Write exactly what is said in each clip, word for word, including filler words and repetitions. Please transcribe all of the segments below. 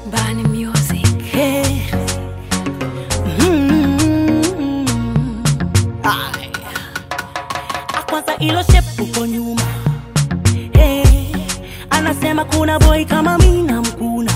Bani Music. Hey. Mm-hmm. Ay. Kwanza ilo shepu uko nyuma. Hey. Anasema kuna boy kama mina mkuna,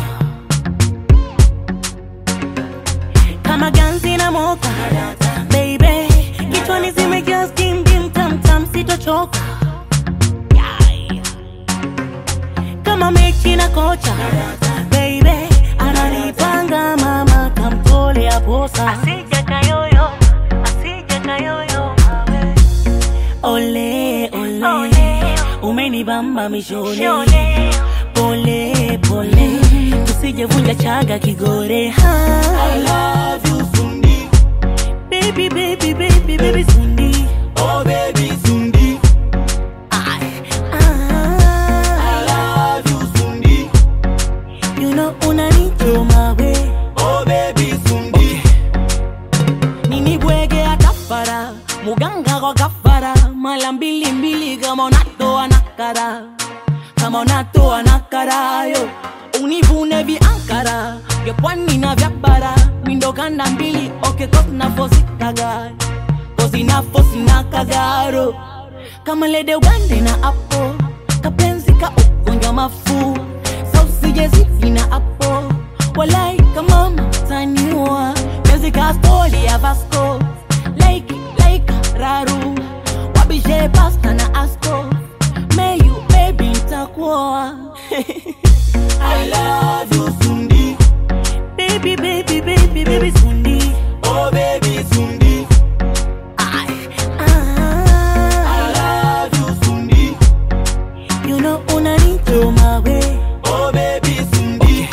kama ganzi na moka. Baby, kichwani zimejaa steam bim tam tam, sitochoka. Yeah. Kama mechi na kocha. Baby, ananipanga mama kamtole ya posa. Asije kayoyo, asije kayoyo mawe. Ole, ole, ole. Umenibamba mishole. Pole, pole. Tusije vunja chaga kigore. Ha. I love you Sundi. Baby, baby, baby, baby Sundi. Oh baby Sundi. Ay. Ah. I love you Sundi. You know unanichoma we. Oh baby Sundi. Nini bwege atafara, muganga kwa kafara. Mala mbili mbili kama unatoa nakara, kama unatoa nakara yo. Univune vi ankara, vya pwani na vya bara. Mindo kanda mbili, oke kos na fosi kaga, kosi na fosi na kagaro. Kama lede ugande na apo, kapenzi ka ugonja mafu. Sausi jezi ina apo, walai kama mataniwa. Penzi ka stoli ya Vasco, like, like raru. Wabishe pasta na asko, may you baby nitakuwa. I love you Sundi. Baby, baby, baby, baby Sundi. Oh baby Sundi. Ay. I Ah. love you Sundi. You know unanichoma we. Oh baby Sundi.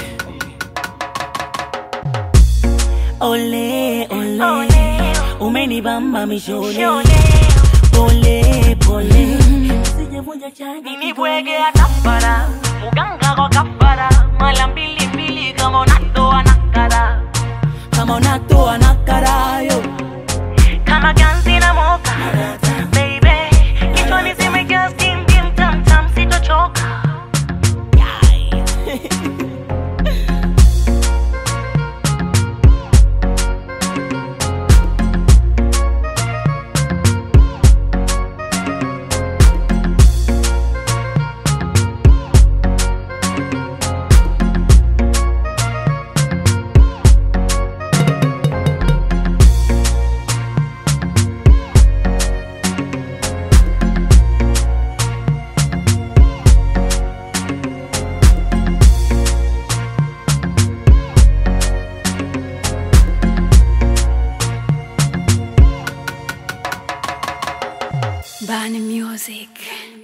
Ole, ole, umenibamba mishole. Pole, pole. Usije vunja chaga. Nini bwege atafara, muganga kwa kafara. Mala mbili mbili kama unatoa nakara, kama unatoa nakara yo. Kama ganzi na moka. Baby, kichwani zimejaa steam bim tam tam, sitochoka. Yeah. Bani Music.